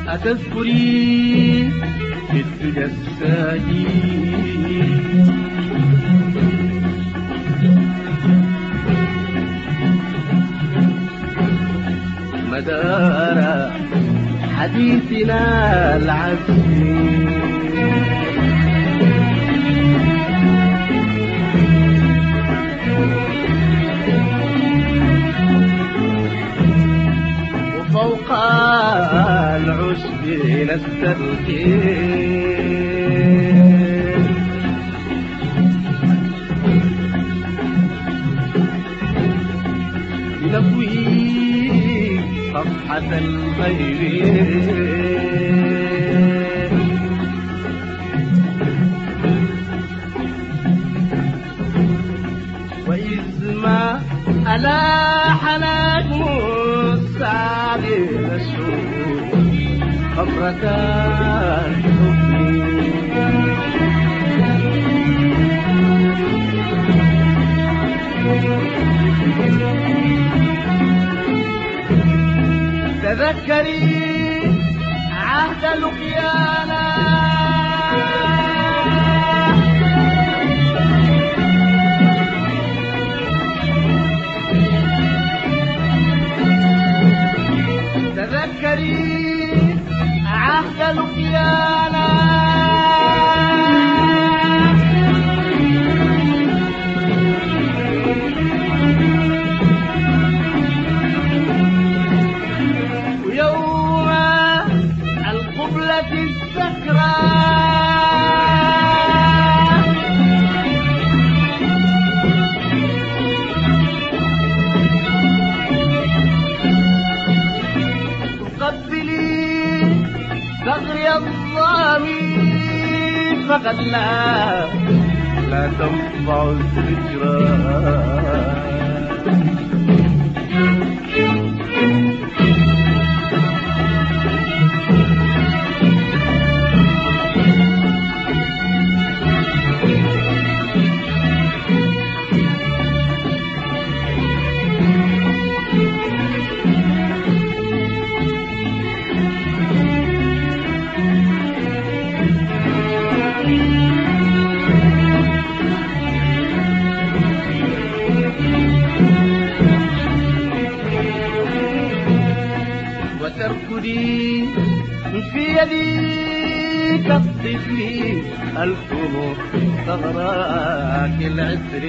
أتذكري في الدجى الساجي مدار حديثنا العزيز وفوق العشب نستلقي نبوي صفحة الغير وإذ ما ألاح نجم السعد نشوف خبرة الحب تذكري عهد لقيانا تذكري عهد لقيانا ثغري الضامي فغلا لا تنفع الذكرى وتركضي في يدي كالطفل ألكم ثغراك العسر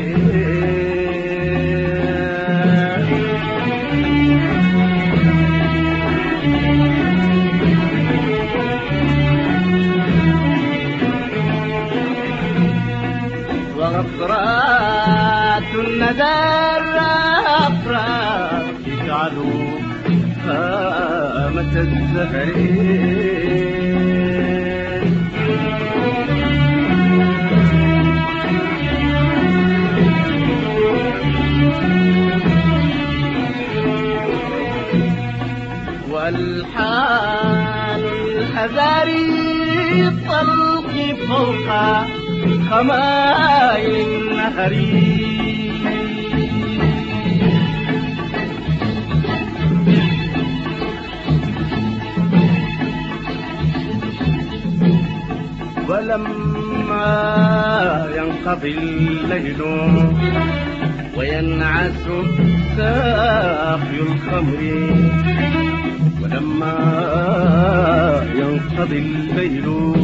وغفرات الندى الأفراح يجعلوا قامة الزهر والحان الحذاري الطلق فوق خمايل النهر ولما ينقضي الليل وينعس ساقي الخمر ولما ينقضي الليل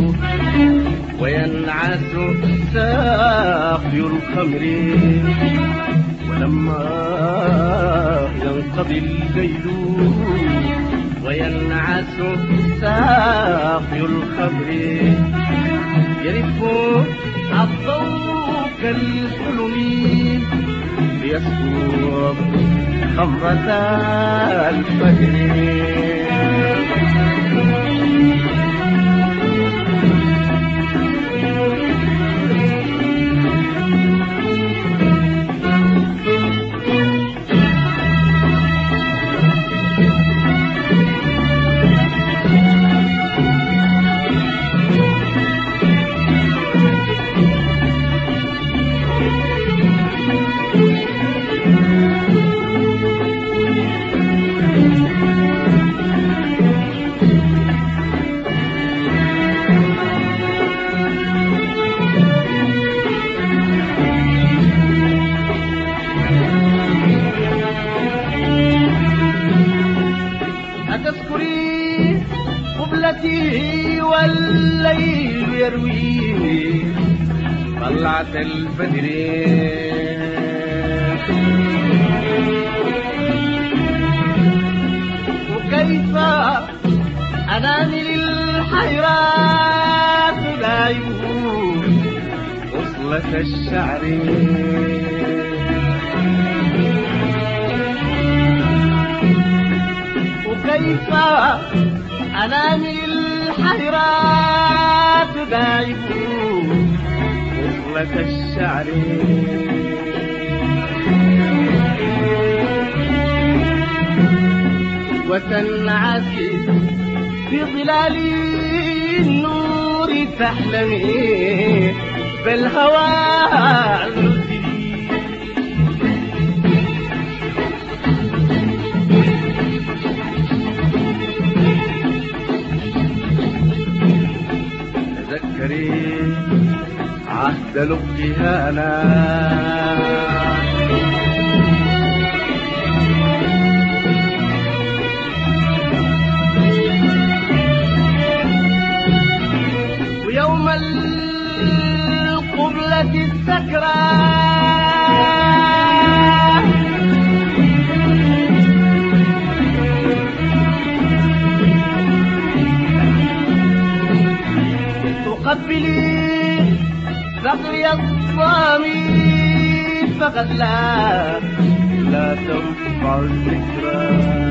وينعس ساقي الخمر ولما ينقضي الليل وينعس ساقي الخمر يرف الضوء كالحلم ليسكب خمرة الفجر قبلتي والليل يرويني طلعت البدر وكيف أناني للحيرات لا يكون وصلة الشعر وكيف أناني الحيرات لا يكون وصلة الشعر وتنعكس في ظلال النور تحلمي بالهوى النزلي تذكري عهد لقيها أنا ويوم القبلة السكرى تقبلي ثغري الصامي فقد لا تنفع الذكرى